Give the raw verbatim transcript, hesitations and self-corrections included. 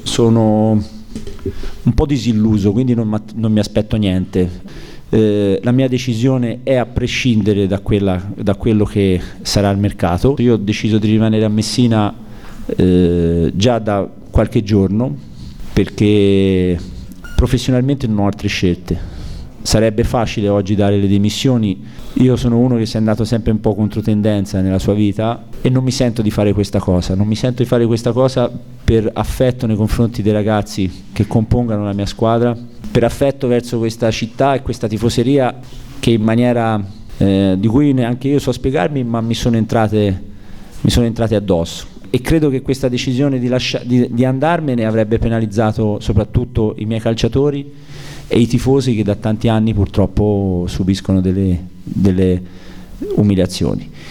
sono un po' disilluso, quindi non, non mi aspetto niente. Eh, la mia decisione è a prescindere da, quella, da quello che sarà il mercato. Io ho deciso di rimanere a Messina eh, già da qualche giorno, perché professionalmente non ho altre scelte. Sarebbe facile oggi dare le dimissioni. Io sono uno che si è andato sempre un po' contro tendenza nella sua vita e non mi sento di fare questa cosa. Non mi sento di fare questa cosa per affetto nei confronti dei ragazzi che compongano la mia squadra, per affetto verso questa città e questa tifoseria che in maniera eh, di cui neanche io so spiegarmi, ma mi sono entrate, mi sono entrate addosso. E credo che questa decisione di, lascia, di, di andarmene avrebbe penalizzato soprattutto i miei calciatori e i tifosi che da tanti anni purtroppo subiscono delle, delle umiliazioni.